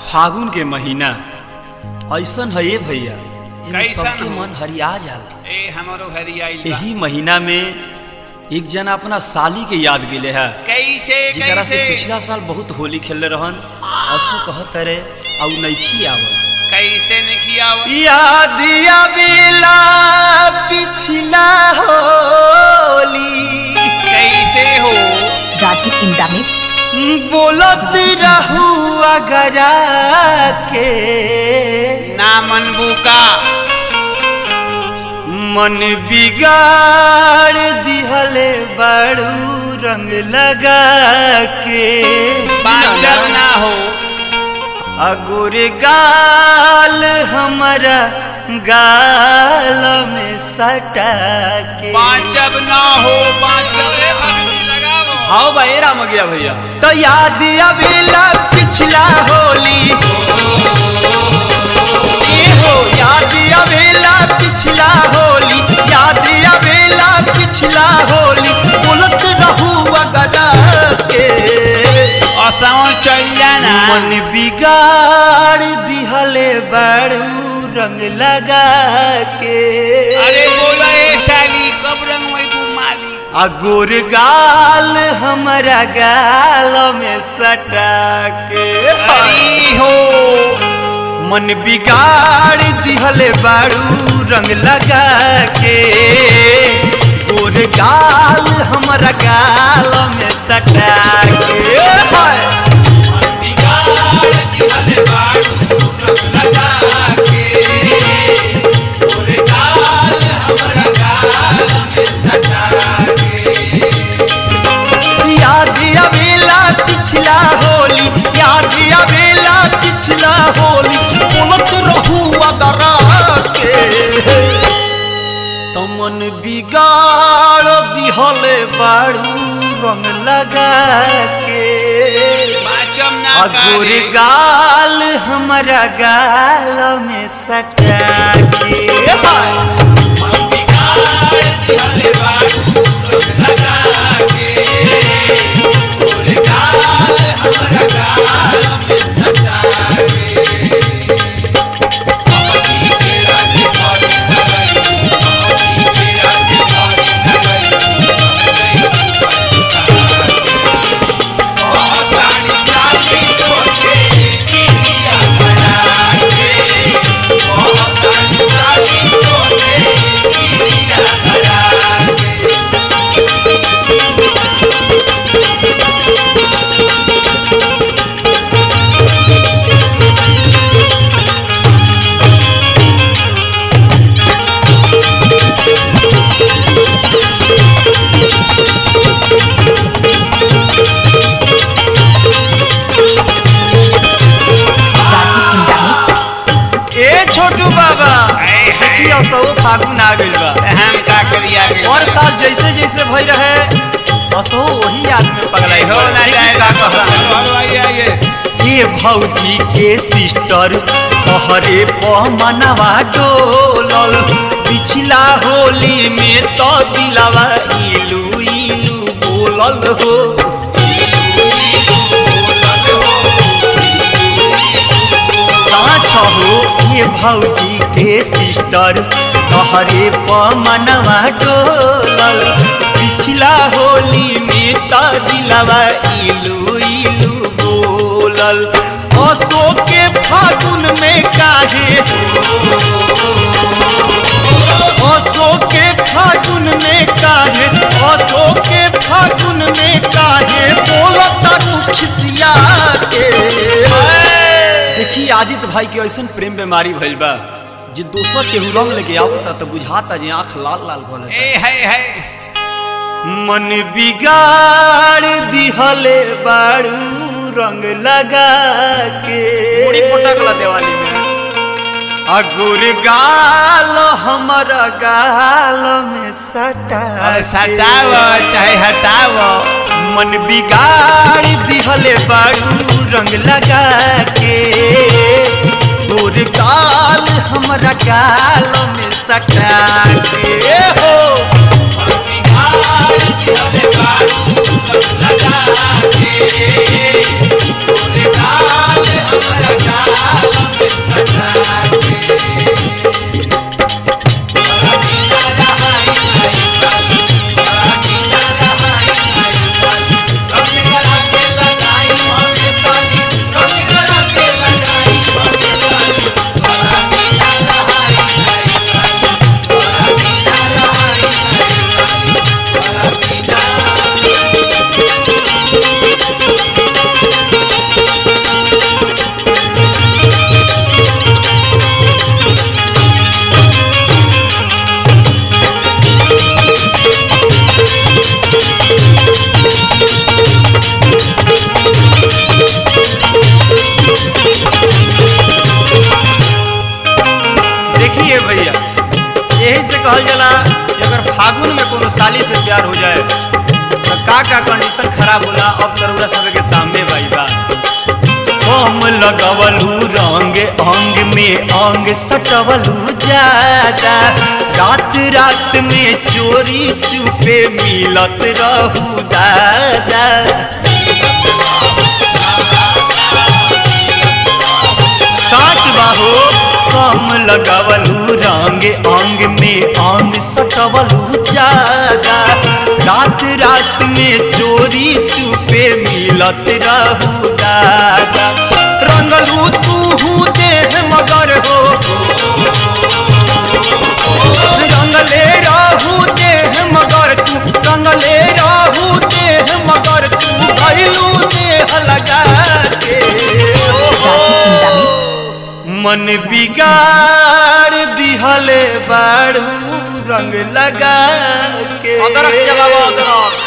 फागुन के महीना ऐसन है ये भैया, सबके मन हरिया जाला। हमारो हरियाइल बा। यही महीना में एक जना अपना साली के याद गेले है। कैसे जेकरा से कैसे पिछला साल बहुत होली खेलले रहन, असु कहत रे औ नइखी आवल। कैसे नहीं आवत? याद आवेला पिछला होली, कैसे हो? Darty in the mix. बोलत रहू अगरा के ना मनबू का मन बिगाड़ दिहले बड़ू रंग लगा के। बांझर ना हो। अगुर गाल हमारा गाल में सटा के। बांचब ना हो, बांचब रे भगनी लगावो। हाँ भाई राम गया भैया। तो याद आवेला पिछला होली, ये हो याद आवेला पिछला होली, याद आवेला पिछला होली, बोलत रहू अगदा के असों चल जाना। मन बिगाड़ दिहले बड़ू रंग लगा के। अरे बोला ए शाली कब रंग में तू माली? अगुर गाल हमारा गाल में सटा के। हरी हो मन बिगाड़ दिहले बारू रंग लगा के। गोर गाल हमारा गाल में सटा के। मन बिगाड़ दिहले बारू रंग लगा के। गोर गाल हमारा गाल में सटा के। याद आवेला पिछला होली, याद आवेला पिछला होली, बोलत रहू अगरा के। तमन बिगाड़ दिहले बारू रंग लगा के। बांचब ना अगुर करे। गाल हमारा गाल में सटा के। मन बिगाड़ दिहले बारू रंग लगा के। अगुर गाल हमारा गाल में सटा के। छोटू बाबा देखियो सब फागुन आ गइल बा। हम का करिया और साल जैसे जैसे भई रहे असो वही याद में पगलाई हो ना जाए का कहला। और आइए ये भौजी के सिस्टर तोहरे पर मनवा डोलल, पिछला होली में तो दिलवा इलू इलू बोलल हो। साँच हो ये भौजी के सिस्टर तोहरे पर मनवा डोलल, पिछला होली में तो दिलवा इलू इलू बोलल। असो के फागुन में काहे, असो के फागुन में काहे, असो के फागुन में काहे बोलत रुखिया के। देखिए आदित्य भाई के ऐसा प्रेम बीमारी भइल बा जे दोसर केहू रंग लेके आवता तो बुझाता जे आँख लाल लाल हो ए है मन बिगाड़ दिहले बारू रंग लगा के। बड़ी पटकला दिवाली में। अगुर गाल हमारा गाल में सटा अरे सटाव चाहे हटाव। मन बिगाड़ दिहले बारू रंग लगा के। गोर गाल हमारा गाल में सटा के। हो मन बिगाड़ दिहले बारू रंग लगा के। गोर गाल हमारा गाल इंतजार हो जाए तो का कंडीशन खराब होला अब तरुरा सब के सामने भाई बा कम लगवलू रंग अंग में अंग सटवलू ज्यादा रात रात में चोरी चुपे मिलत रहू दादा साच बाहो कम लगवलू रंग अंग में अंग सटवलू ज्यादा रात रात में चोरी चुपे मिलत रहू दादा रंगलू तू देह मगर हो रंगले रहू देह मगर तू रंगले रहू देह मगर तू भइलू देह लगा के मन बिगाड़ दिहले बाड़ू रंग लगा के